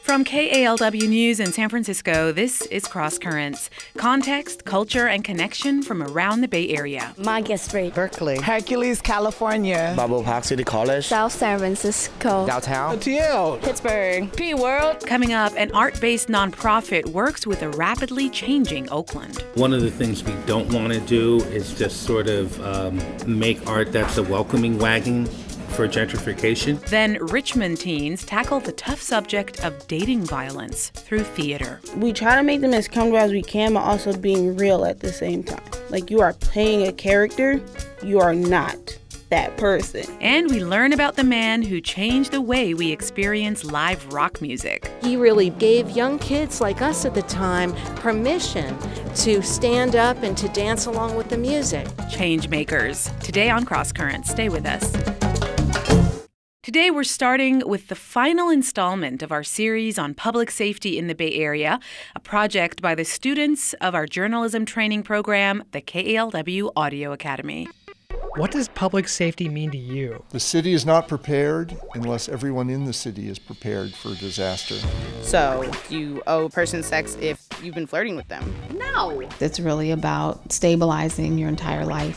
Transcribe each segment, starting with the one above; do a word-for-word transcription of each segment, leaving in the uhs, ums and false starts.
From K A L W News in San Francisco, this is Cross Currents. Context, culture, and connection from around the Bay Area. Market Street. Berkeley. Hercules, California. Bubble Park City College. South San Francisco. Downtown. T L. Pittsburgh. P-World. Coming up, an art-based nonprofit works with a rapidly changing Oakland. One of the things we don't want to do is just sort of um, make art that's a welcoming wagon for gentrification. Then Richmond teens tackle the tough subject of dating violence through theater. We try to make them as comfortable as we can, but also being real at the same time. Like, you are playing a character, you are not that person. And we learn about the man who changed the way we experience live rock music. He really gave young kids like us at the time permission to stand up and to dance along with the music. Change makers. Today on Cross Currents. Stay with us. Today, we're starting with the final installment of our series on public safety in the Bay Area, a project by the students of our journalism training program, the K A L W Audio Academy. What does public safety mean to you? The city is not prepared unless everyone in the city is prepared for disaster. So you owe a person sex if you've been flirting with them? No. It's really about stabilizing your entire life.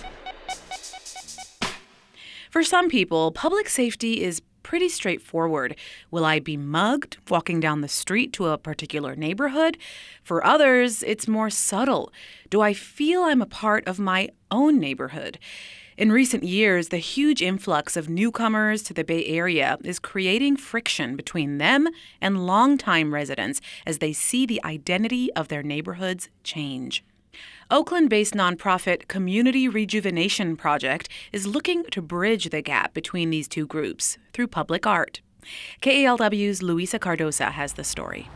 For some people, public safety is pretty straightforward. Will I be mugged walking down the street to a particular neighborhood? For others, it's more subtle. Do I feel I'm a part of my own neighborhood? In recent years, the huge influx of newcomers to the Bay Area is creating friction between them and longtime residents as they see the identity of their neighborhoods change. Oakland-based nonprofit Community Rejuvenation Project is looking to bridge the gap between these two groups through public art. K A L W's Luisa Cardosa has the story.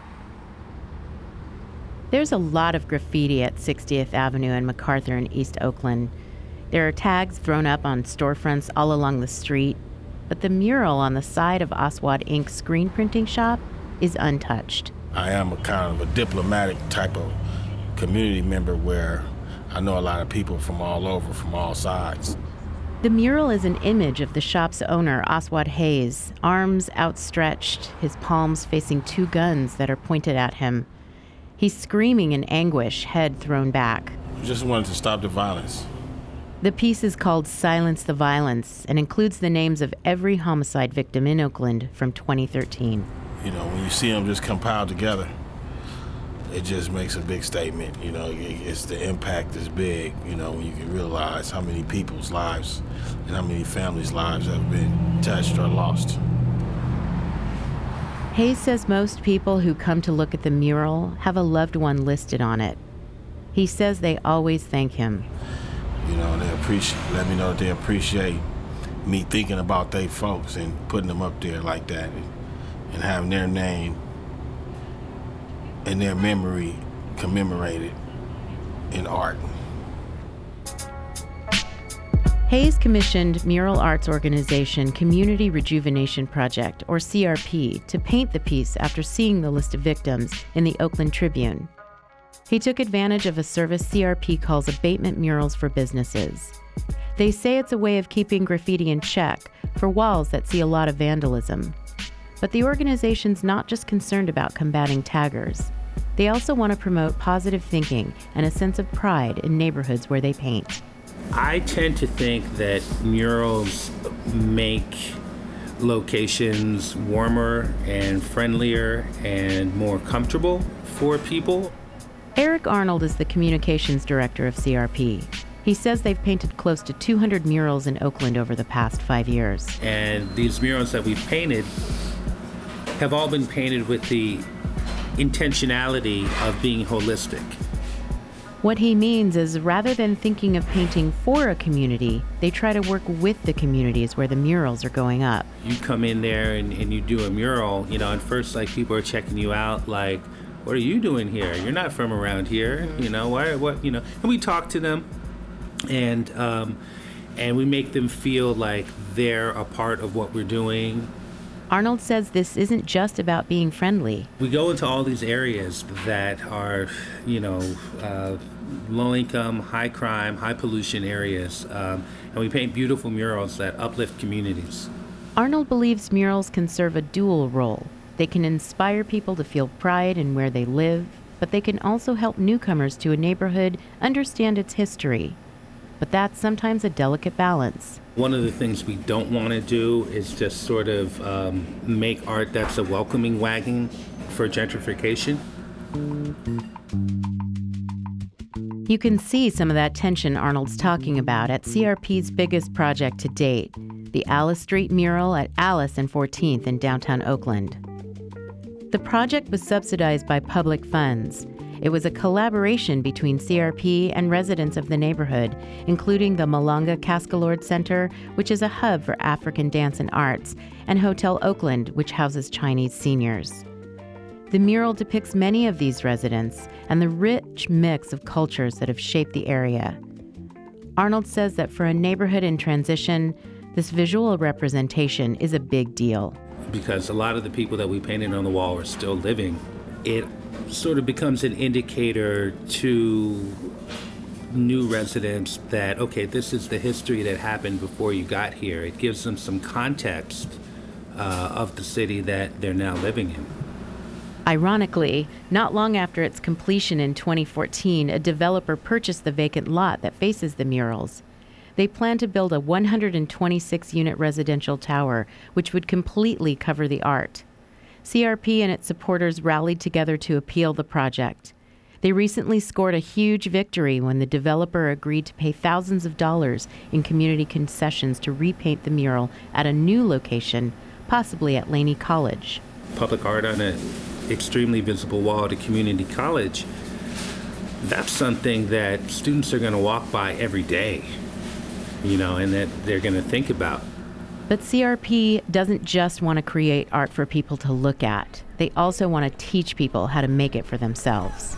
There's a lot of graffiti at sixtieth Avenue and MacArthur in East Oakland. There are tags thrown up on storefronts all along the street, but the mural on the side of Aswad Incorporated's screen printing shop is untouched. I am a kind of a diplomatic type of community member where I know a lot of people from all over, from all sides. The mural is an image of the shop's owner, Aswad Hayes, arms outstretched, his palms facing two guns that are pointed at him. He's screaming in anguish, head thrown back. Just wanted to stop the violence. The piece is called Silence the Violence and includes the names of every homicide victim in Oakland from twenty thirteen. You know, when you see them just compiled together, it just makes a big statement. You know, it's the impact is big, you know, when you can realize how many people's lives and how many families' lives have been touched or lost. Hayes says most people who come to look at the mural have a loved one listed on it. He says they always thank him. You know, they appreciate, let me know that they appreciate me thinking about they folks and putting them up there like that and, and having their name and their memory commemorated in art. Hayes commissioned mural arts organization Community Rejuvenation Project, or C R P, to paint the piece after seeing the list of victims in the Oakland Tribune. He took advantage of a service C R P calls abatement murals for businesses. They say it's a way of keeping graffiti in check for walls that see a lot of vandalism. But the organization's not just concerned about combating taggers. They also want to promote positive thinking and a sense of pride in neighborhoods where they paint. I tend to think that murals make locations warmer and friendlier and more comfortable for people. Eric Arnold is the communications director of C R P. He says they've painted close to two hundred murals in Oakland over the past five years. And these murals that we've painted have all been painted with the intentionality of being holistic. What he means is rather than thinking of painting for a community, they try to work with the communities where the murals are going up. You come in there and, and you do a mural, you know, and first like people are checking you out like, what are you doing here? You're not from around here, you know, why, what, you know, and we talk to them and, um, and we make them feel like they're a part of what we're doing. Arnold says this isn't just about being friendly. We go into all these areas that are, you know, uh, low income, high crime, high pollution areas, um, and we paint beautiful murals that uplift communities. Arnold believes murals can serve a dual role. They can inspire people to feel pride in where they live, but they can also help newcomers to a neighborhood understand its history. But that's sometimes a delicate balance. One of the things we don't want to do is just sort of um, make art that's a welcoming wagon for gentrification. You can see some of that tension Arnold's talking about at C R P's biggest project to date, the Alice Street mural at Alice and fourteenth in downtown Oakland. The project was subsidized by public funds. It was a collaboration between C R P and residents of the neighborhood, including the Malanga Cascalord Center, which is a hub for African dance and arts, and Hotel Oakland, which houses Chinese seniors. The mural depicts many of these residents and the rich mix of cultures that have shaped the area. Arnold says that for a neighborhood in transition, this visual representation is a big deal. Because a lot of the people that we painted on the wall are still living, it sort of becomes an indicator to new residents that, okay, this is the history that happened before you got here. It gives them some context uh, of the city that they're now living in. Ironically, not long after its completion in twenty fourteen, a developer purchased the vacant lot that faces the murals. They plan to build a one hundred twenty-six unit residential tower, which would completely cover the art. C R P and its supporters rallied together to appeal the project. They recently scored a huge victory when the developer agreed to pay thousands of dollars in community concessions to repaint the mural at a new location, possibly at Laney College. Public art on an extremely visible wall at a community college, that's something that students are going to walk by every day, you know, and that they're going to think about. But C R P doesn't just want to create art for people to look at. They also want to teach people how to make it for themselves.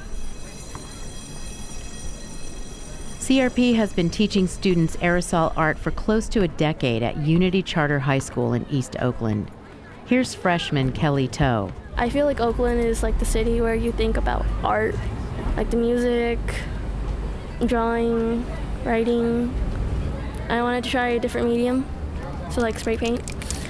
C R P has been teaching students aerosol art for close to a decade at Unity Charter High School in East Oakland. Here's freshman Kelly Toe. I feel like Oakland is like the city where you think about art, like the music, drawing, writing. I wanted to try a different medium, so like spray paint.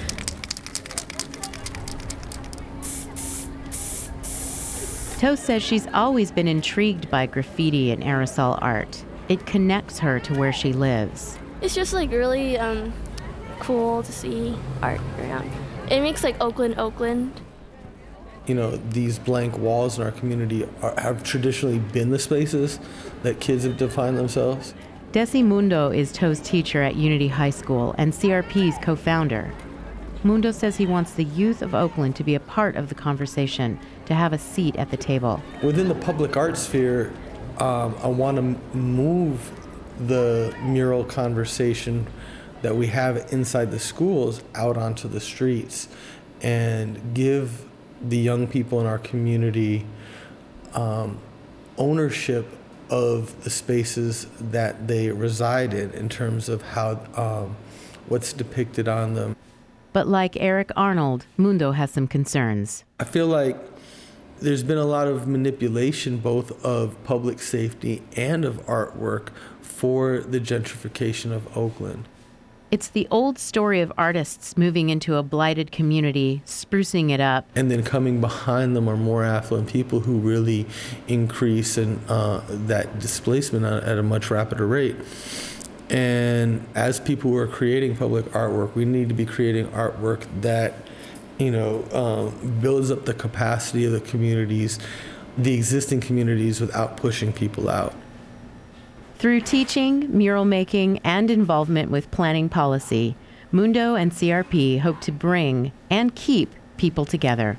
Toe says she's always been intrigued by graffiti and aerosol art. It connects her to where she lives. It's just like really um, cool to see art around. It makes like Oakland, Oakland. You know, these blank walls in our community are, have traditionally been the spaces that kids have defined themselves. Desi Mundo is Toe's teacher at Unity High School and C R P's co-founder. Mundo says he wants the youth of Oakland to be a part of the conversation, to have a seat at the table. Within the public art sphere, um, I want to move the mural conversation that we have inside the schools out onto the streets and give the young people in our community um, ownership of the spaces that they reside in, in terms of how um, what's depicted on them. But like Eric Arnold, Mundo has some concerns. I feel like there's been a lot of manipulation both of public safety and of artwork for the gentrification of Oakland. It's the old story of artists moving into a blighted community, sprucing it up. And then coming behind them are more affluent people who really increase in, uh, that displacement at a much rapider rate. And as people who are creating public artwork, we need to be creating artwork that, you know, um, builds up the capacity of the communities, the existing communities, without pushing people out. Through teaching, mural making, and involvement with planning policy, Mundo and C R P hope to bring and keep people together.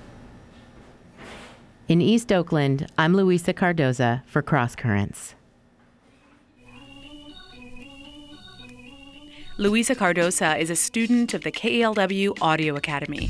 In East Oakland, I'm Luisa Cardoza for Cross Currents. Luisa Cardoza is a student of the K E L W Audio Academy.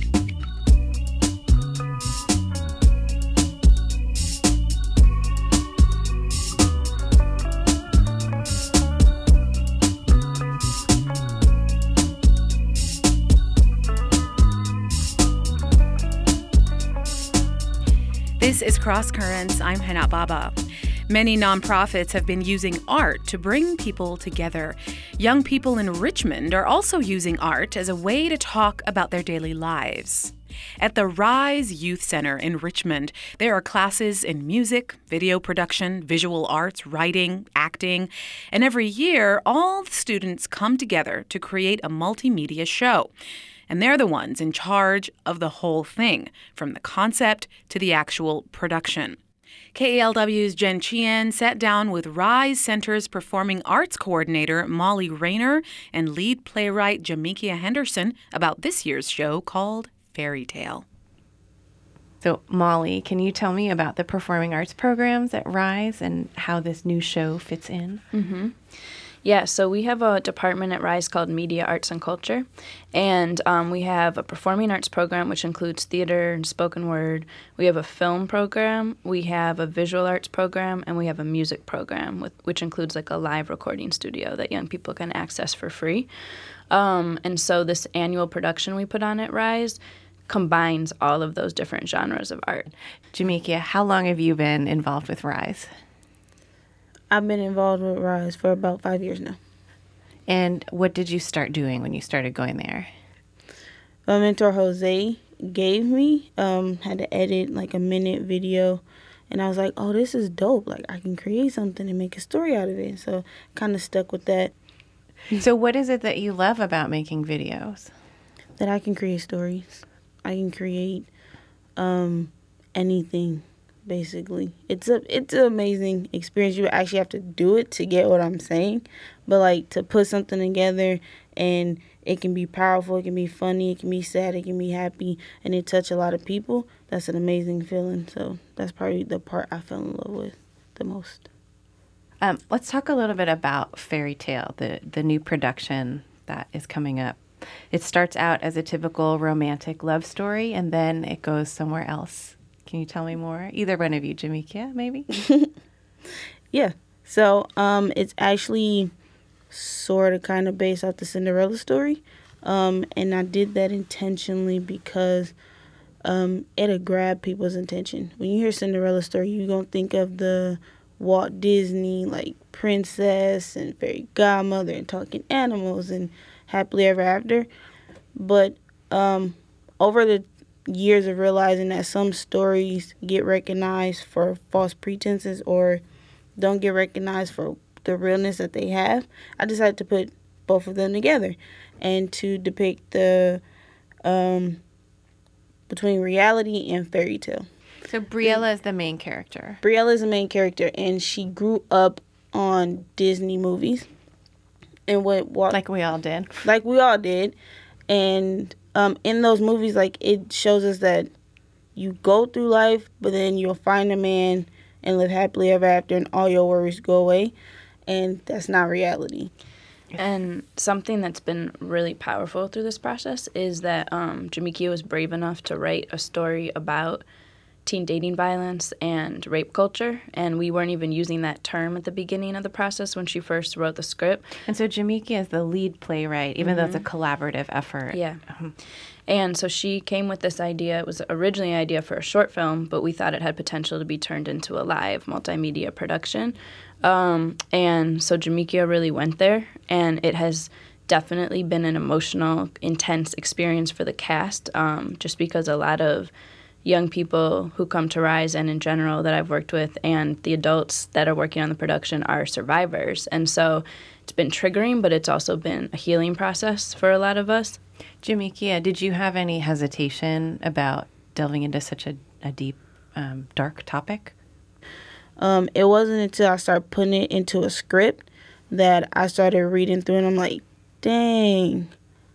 This is Cross Currents. I'm Hana Baba. Many nonprofits have been using art to bring people together. Young people in Richmond are also using art as a way to talk about their daily lives. At the Rise Youth Center in Richmond, there are classes in music, video production, visual arts, writing, acting, and every year, all the students come together to create a multimedia show. And they're the ones in charge of the whole thing, from the concept to the actual production. K A L W's Jen Chien sat down with Rise Center's Performing Arts Coordinator Molly Rayner and lead playwright Jamekia Henderson about this year's show called Fairy Tale. So, Molly, can you tell me about the performing arts programs at Rise and how this new show fits in? Mm-hmm. Yeah, so we have a department at Rise called Media, Arts, and Culture, and um, we have a performing arts program, which includes theater and spoken word. We have a film program, we have a visual arts program, and we have a music program, with, which includes like a live recording studio that young people can access for free. Um, and so this annual production we put on at Rise combines all of those different genres of art. Jamekia, how long have you been involved with Rise? I've been involved with Rise for about five years now. And what did you start doing when you started going there? My mentor, Jose, gave me, um, had to edit like a minute video. And I was like, oh, this is dope. Like, I can create something and make a story out of it. So kind of stuck with that. So what is it that you love about making videos? That I can create stories. I can create um, anything. Basically, it's a it's an amazing experience. You actually have to do it to get what I'm saying, but like to put something together and it can be powerful, it can be funny, it can be sad, it can be happy, and it touch a lot of people. That's an amazing feeling. So that's probably the part I fell in love with the most. Um, let's talk a little bit about Fairy Tale, the the new production that is coming up. It starts out as a typical romantic love story, and then it goes somewhere else. Can you tell me more? Either one of you, Jamekia, maybe? Yeah. So um, it's actually sort of kind of based off the Cinderella story. Um, and I did that intentionally because um, it'll grab people's attention. When you hear Cinderella story, you're going to think of the Walt Disney, like, princess and fairy godmother and talking animals and happily ever after. But um, over the years of realizing that some stories get recognized for false pretenses or don't get recognized for the realness that they have, I decided to put both of them together and to depict the um, between reality and fairy tale. So Briella is the main character. Briella is the main character, and she grew up on Disney movies. And what, what like we all did. Like we all did. And Um, in those movies, like, it shows us that you go through life, but then you'll find a man and live happily ever after, and all your worries go away, and that's not reality. And something that's been really powerful through this process is that um, Jamekia was brave enough to write a story about teen dating violence and rape culture, and we weren't even using that term at the beginning of the process when she first wrote the script. And so Jamekia is the lead playwright, even mm-hmm. though it's a collaborative effort. Yeah. Mm-hmm. And so she came with this idea. It was originally an idea for a short film, but we thought it had potential to be turned into a live multimedia production. Um, and so Jamekia really went there, and it has definitely been an emotional, intense experience for the cast, um, just because a lot of young people who come to Rise and in general that I've worked with and the adults that are working on the production are survivors. And so it's been triggering, but it's also been a healing process for a lot of us. Jamekia, did you have any hesitation about delving into such a, a deep, um, dark topic? Um, it wasn't until I started putting it into a script that I started reading through, and I'm like, dang,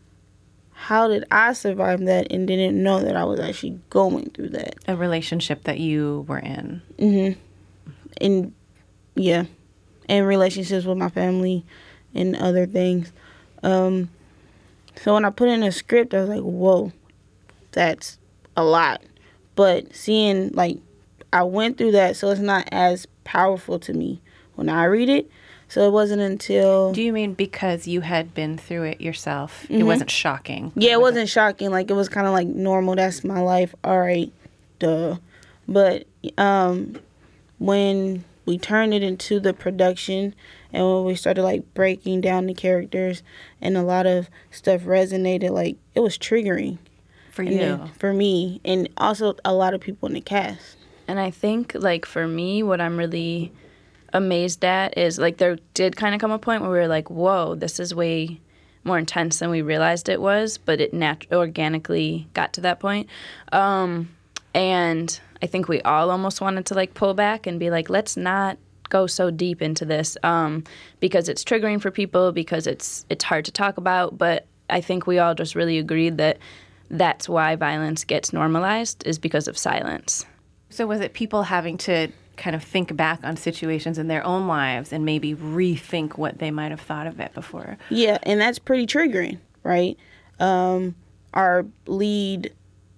how did I survive that and didn't know that I was actually going through that? A relationship that you were in. Mm-hmm. And, yeah. And relationships with my family and other things. Um, so when I put in a script, I was like, whoa, that's a lot. But seeing, like, I went through that, so it's not as powerful to me when I read it. So it wasn't until... Do you mean because you had been through it yourself? Mm-hmm. It wasn't shocking? Yeah, it wasn't shocking. Like, it was kind of like normal. That's my life. All right, duh. But um, when we turned it into the production and when we started, like, breaking down the characters and a lot of stuff resonated, like, it was triggering. For And you. then for me, and also a lot of people in the cast. And I think, like, for me, what I'm really amazed at is, like, there did kind of come a point where we were like, whoa, this is way more intense than we realized it was, but it nat- organically got to that point. Um, and I think we all almost wanted to, like, pull back and be like, let's not go so deep into this um, because it's triggering for people, because it's it's hard to talk about. But I think we all just really agreed that that's why violence gets normalized, is because of silence. So was it people having to kind of think back on situations in their own lives and maybe rethink what they might have thought of it before? Yeah, and that's pretty triggering, right? Um, our lead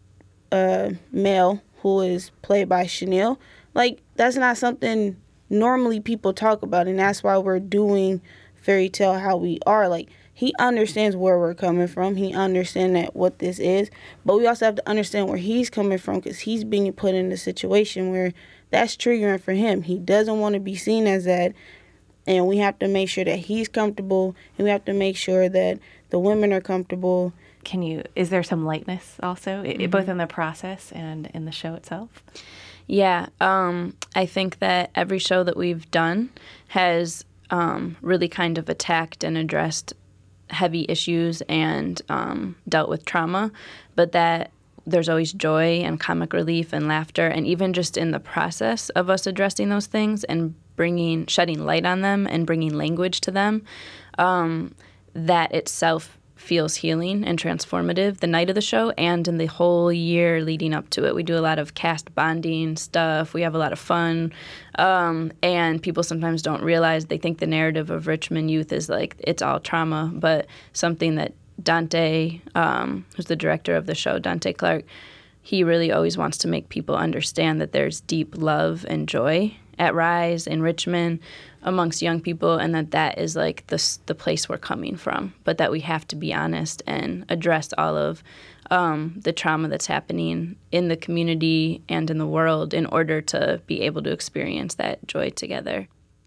uh, male, who is played by Chanel, like, that's not something normally people talk about, and that's why we're doing Fairy Tale how we are. Like, he understands where we're coming from. He understands that what this is. But we also have to understand where he's coming from, because he's being put in a situation where that's triggering for him. He doesn't want to be seen as that. And we have to make sure that he's comfortable, and we have to make sure that the women are comfortable. Can you, is there some lightness also, mm-hmm. it, both in the process and in the show itself? Yeah, um, I think that every show that we've done has um, really kind of attacked and addressed heavy issues and um, dealt with trauma, but that there's always joy and comic relief and laughter, and even just in the process of us addressing those things and bringing, shedding light on them and bringing language to them, um, that itself feels healing and transformative the night of the show and in the whole year leading up to it. We do a lot of cast bonding stuff. We have a lot of fun. Um, and people sometimes don't realize, they think the narrative of Richmond youth is like, it's all trauma, but something that Dante, um, who's the director of the show, Dante Clark, he really always wants to make people understand that there's deep love and joy at Rise in Richmond amongst young people, and that that is like the, the place we're coming from, but that we have to be honest and address all of um, the trauma that's happening in the community and in the world in order to be able to experience that joy together.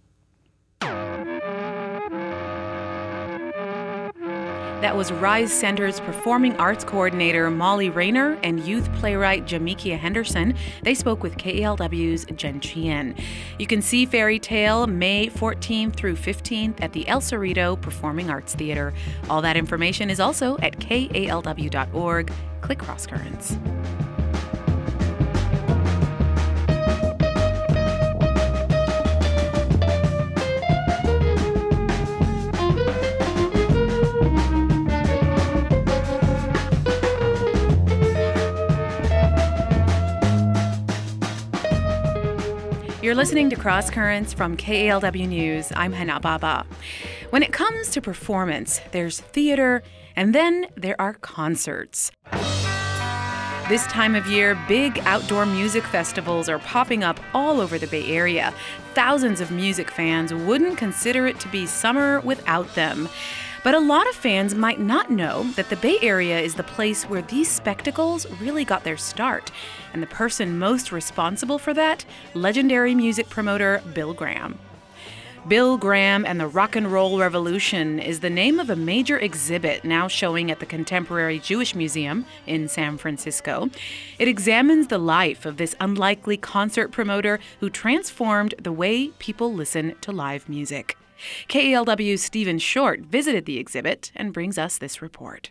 That was Rise Center's Performing Arts Coordinator Molly Rayner and youth playwright Jamikia Henderson. They spoke with K A L W's Jen Chien. You can see Fairy Tale May fourteenth through fifteenth at the El Cerrito Performing Arts Theater. All that information is also at K A L W dot org. Click Cross Currents. You're listening to Cross Currents from K A L W News. I'm Hana Baba. When it comes to performance, there's theater, and then there are concerts. This time of year, big outdoor music festivals are popping up all over the Bay Area. Thousands of music fans wouldn't consider it to be summer without them. But a lot of fans might not know that the Bay Area is the place where these spectacles really got their start. And the person most responsible for that, legendary music promoter Bill Graham. Bill Graham and the Rock and Roll Revolution is the name of a major exhibit now showing at the Contemporary Jewish Museum in San Francisco. It examines the life of this unlikely concert promoter who transformed the way people listen to live music. K A L W's Stephen Short visited the exhibit and brings us this report.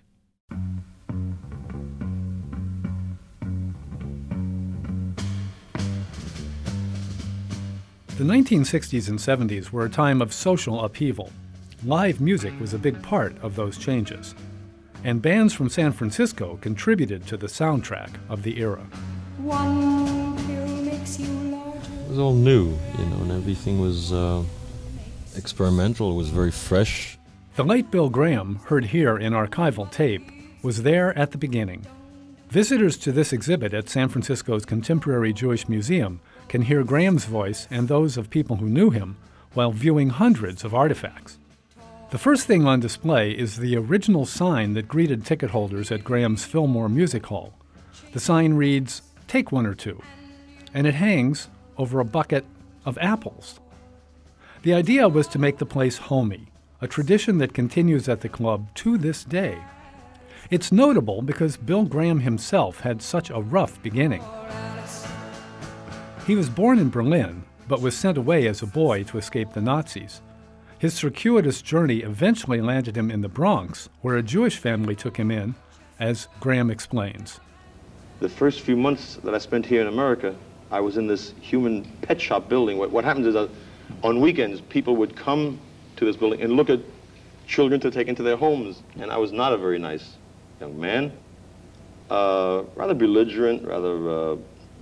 The nineteen sixties and seventies were a time of social upheaval. Live music was a big part of those changes, and bands from San Francisco contributed to the soundtrack of the era. One pill makes you larger. It was all new, you know, and everything was uh, experimental. It was very fresh. The late Bill Graham, heard here in archival tape, was there at the beginning. Visitors to this exhibit at San Francisco's Contemporary Jewish Museum can hear Graham's voice and those of people who knew him while viewing hundreds of artifacts. The first thing on display is the original sign that greeted ticket holders at Graham's Fillmore Music Hall. The sign reads, "Take one or two," and it hangs over a bucket of apples. The idea was to make the place homey, a tradition that continues at the club to this day. It's notable because Bill Graham himself had such a rough beginning. He was born in Berlin, but was sent away as a boy to escape the Nazis. His circuitous journey eventually landed him in the Bronx, where a Jewish family took him in, as Graham explains. The first few months that I spent here in America, I was in this human pet shop building. What, what happens is that on weekends, people would come to this building and look at children to take into their homes. And I was not a very nice young man. Uh, rather belligerent, rather uh,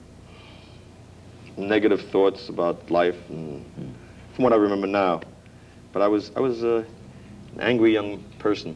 negative thoughts about life, and, from what I remember now. But I was, I was uh, an angry young person.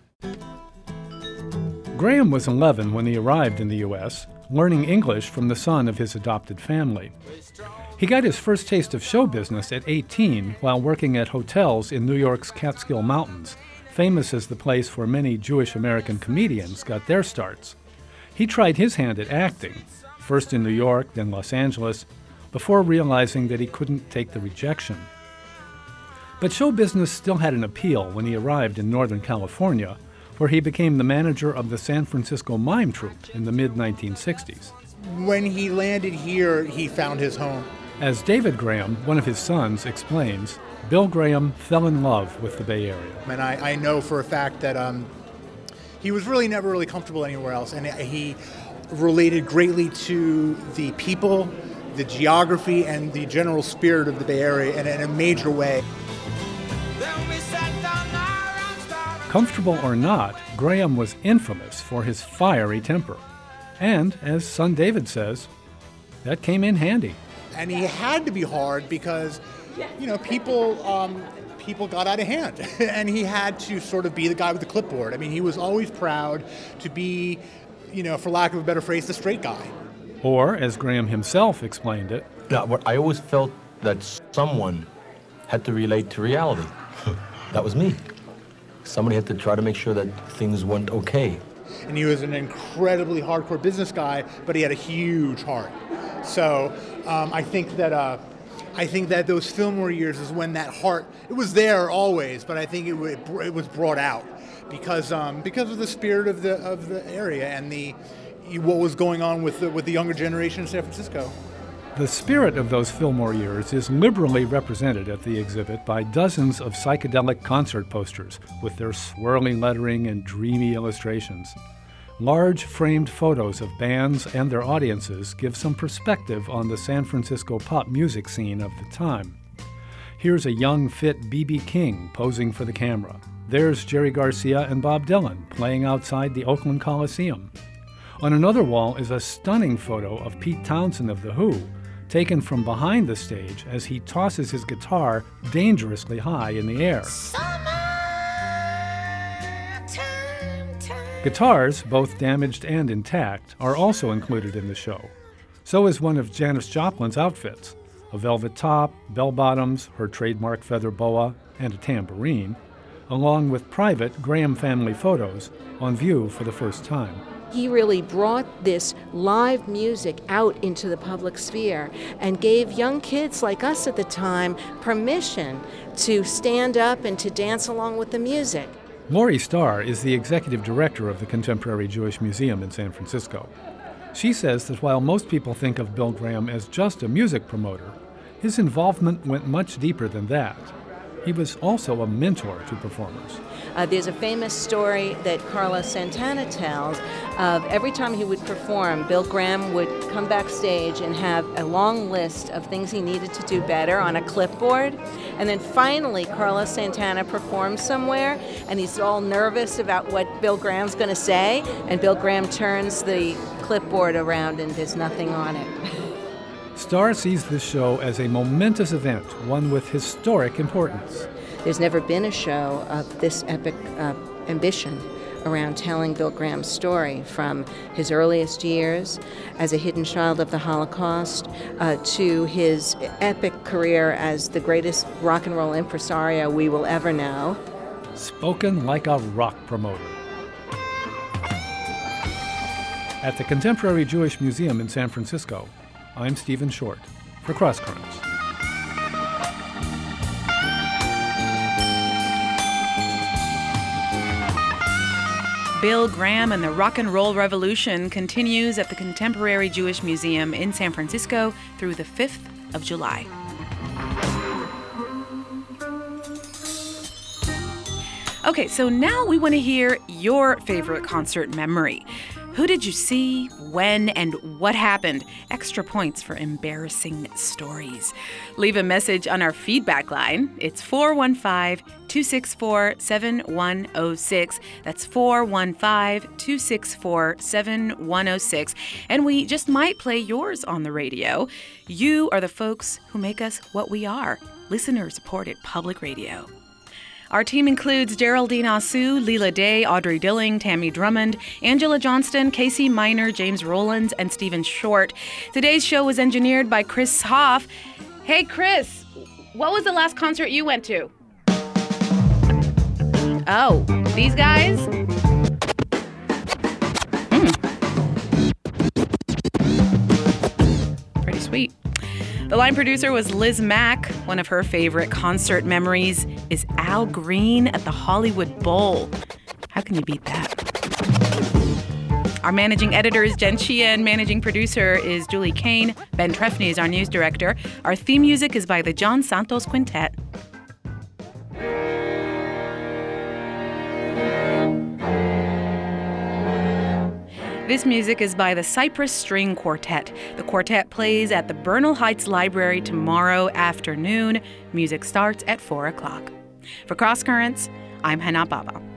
Graham was eleven when he arrived in the U S, learning English from the son of his adopted family. He got his first taste of show business at eighteen while working at hotels in New York's Catskill Mountains, famous as the place where many Jewish American comedians got their starts. He tried his hand at acting, first in New York, then Los Angeles, before realizing that he couldn't take the rejection. But show business still had an appeal when he arrived in Northern California, where he became the manager of the San Francisco Mime Troupe in the mid nineteen sixties. When he landed here, he found his home. As David Graham, one of his sons, explains, Bill Graham fell in love with the Bay Area. And I, I know for a fact that um, he was really never really comfortable anywhere else, and he related greatly to the people, the geography, and the general spirit of the Bay Area in, in a major way. Comfortable or not, Graham was infamous for his fiery temper. And, as son David says, that came in handy. And he had to be hard because, you know, people um, people got out of hand. And he had to sort of be the guy with the clipboard. I mean, he was always proud to be, you know, for lack of a better phrase, the straight guy. Or, as Graham himself explained it, yeah, what I always felt that someone had to relate to reality. That was me. Somebody had to try to make sure that things went okay. And he was an incredibly hardcore business guy, but he had a huge heart. So um, I think that uh, I think that those Fillmore years is when that heart, it was there always, but I think it, w- it was brought out because um, because of the spirit of the of the area and the what was going on with the, with the younger generation in San Francisco. The spirit of those Fillmore years is liberally represented at the exhibit by dozens of psychedelic concert posters with their swirling lettering and dreamy illustrations. Large framed photos of bands and their audiences give some perspective on the San Francisco pop music scene of the time. Here's a young, fit B B King posing for the camera. There's Jerry Garcia and Bob Dylan playing outside the Oakland Coliseum. On another wall is a stunning photo of Pete Townsend of The Who, taken from behind the stage as he tosses his guitar dangerously high in the air. Guitars, both damaged and intact, are also included in the show. So is one of Janis Joplin's outfits, a velvet top, bell-bottoms, her trademark feather boa, and a tambourine, along with private Graham family photos on view for the first time. He really brought this live music out into the public sphere and gave young kids like us at the time permission to stand up and to dance along with the music. Laurie Starr is the executive director of the Contemporary Jewish Museum in San Francisco. She says that while most people think of Bill Graham as just a music promoter, his involvement went much deeper than that. He was also a mentor to performers. Uh, there's a famous story that Carlos Santana tells of every time he would perform, Bill Graham would come backstage and have a long list of things he needed to do better on a clipboard. And then finally, Carlos Santana performs somewhere, and he's all nervous about what Bill Graham's going to say, and Bill Graham turns the clipboard around and there's nothing on it. Starr sees this show as a momentous event, one with historic importance. There's never been a show of this epic uh, ambition around telling Bill Graham's story, from his earliest years as a hidden child of the Holocaust uh, to his epic career as the greatest rock and roll impresario we will ever know. Spoken like a rock promoter. At the Contemporary Jewish Museum in San Francisco, I'm Stephen Short for Cross Currents. Bill Graham and the Rock and Roll Revolution continues at the Contemporary Jewish Museum in San Francisco through the fifth of July. Okay, so now we want to hear your favorite concert memory. Who did you see, when, and what happened? Extra points for embarrassing stories. Leave a message on our feedback line. It's four one five, two six four, seven one zero six. That's four one five, two six four, seven one zero six. And we just might play yours on the radio. You are the folks who make us what we are, listener-supported public radio. Our team includes Geraldine Asu, Leela Day, Audrey Dilling, Tammy Drummond, Angela Johnston, Casey Miner, James Rowlands, and Stephen Short. Today's show was engineered by Chris Hoff. Hey, Chris, what was the last concert you went to? Oh, these guys? Mm. Pretty sweet. The line producer was Liz Mack. One of her favorite concert memories is Al Green at the Hollywood Bowl. How can you beat that? Our managing editor is Jen Chia, and managing producer is Julie Kane. Ben Trefny is our news director. Our theme music is by the John Santos Quintet. This music is by the Cypress String Quartet. The quartet plays at the Bernal Heights Library tomorrow afternoon. Music starts at four o'clock. For Cross Currents, I'm Hannah Baba.